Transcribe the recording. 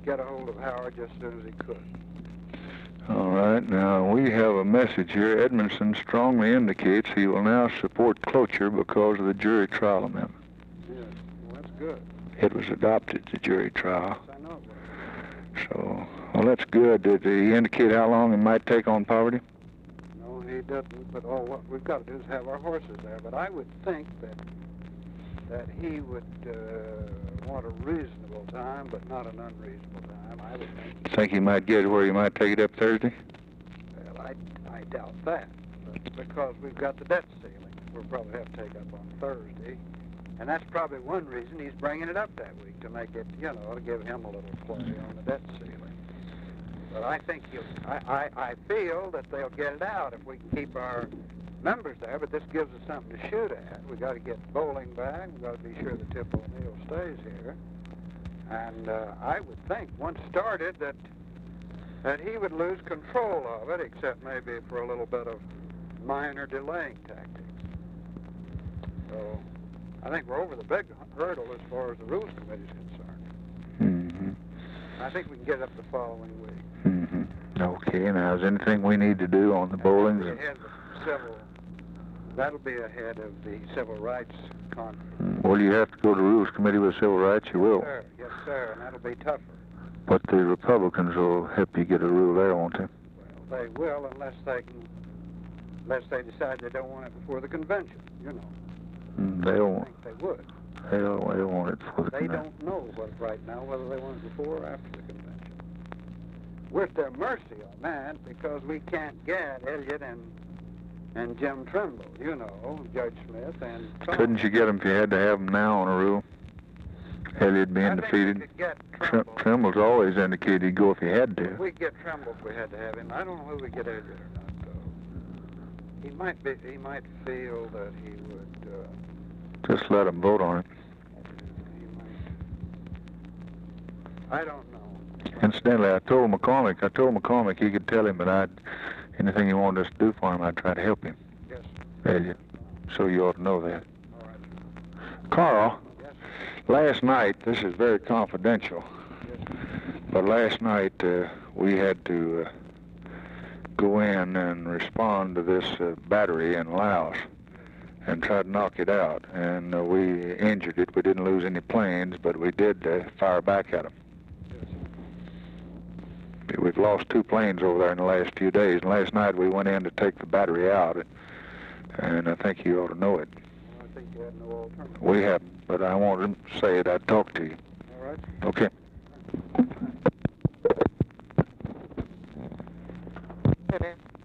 get a hold of Howard just as soon as he could. All right. Now, we have a message here. Edmondson strongly indicates he will now support cloture because of the jury trial amendment. Yes, well, that's good. It was adopted, the jury trial. Yes, I know it was. So, well, that's good. Did he indicate how long it might take on poverty? No, he doesn't, but all what we've got to do is have our horses there. But I would think that he would want a reasonable time, but not an unreasonable time. I would Think he might get where he might take it up Thursday? Well, I doubt that, but because we've got the debt ceiling, we'll probably have to take up on Thursday, and that's probably one reason he's bringing it up that week, to make it, you know, to give him a little play on the debt ceiling. But I think I feel that they'll get it out if we can keep our members there, but this gives us something to shoot at. We've got to get Bowling back. We've got to be sure that Tip O'Neill stays here. And I would think, once started, that he would lose control of it, except maybe for a little bit of minor delaying tactics. So I think we're over the big hurdle as far as the Rules Committee is concerned. Mm-hmm. I think we can get it up the following week. Mm-hmm. Okay, now is anything we need to do on the bowlings? That'll be ahead of the Civil Rights Conference. Well, you have to go to the Rules Committee with civil rights, you will. Yes, sir, and that'll be tougher. But the Republicans will help you get a rule there, won't they? Well, they will, unless they decide they don't want it before the convention, you know. They'll I think they would. They'll want it before the They convention. don't know right now whether they want it before or after the convention. We're at their mercy on that because we can't get Elliott and Jim Trimble, you know, Judge Smith and Tom. Couldn't you get them if you had to have them now on a rule? Elliott being defeated. I think we could get Trimble. Trimble's always indicated he'd go if he had to. We'd get Trimble if we had to have him. I don't know who we get Elliott or not, though. He might feel that he would... Just let him vote on it. He might... I don't know. Incidentally, I told McCormick he could tell him that anything he wanted us to do for him, I'd try to help him. Yes. Elliott. So you ought to know that. All right. Carl, Yes. last night, this is very confidential, Yes. but last night we had to go in and respond to this battery in Laos and try to knock it out. And we injured it. We didn't lose any planes, but we did fire back at them. We've lost 2 planes over there in the last few days, and last night we went in to take the battery out, and I think you ought to know it. Well, I think you had no alternative. We haven't, but I wanted to say it. I'd talk to you. All right. Okay. Okay.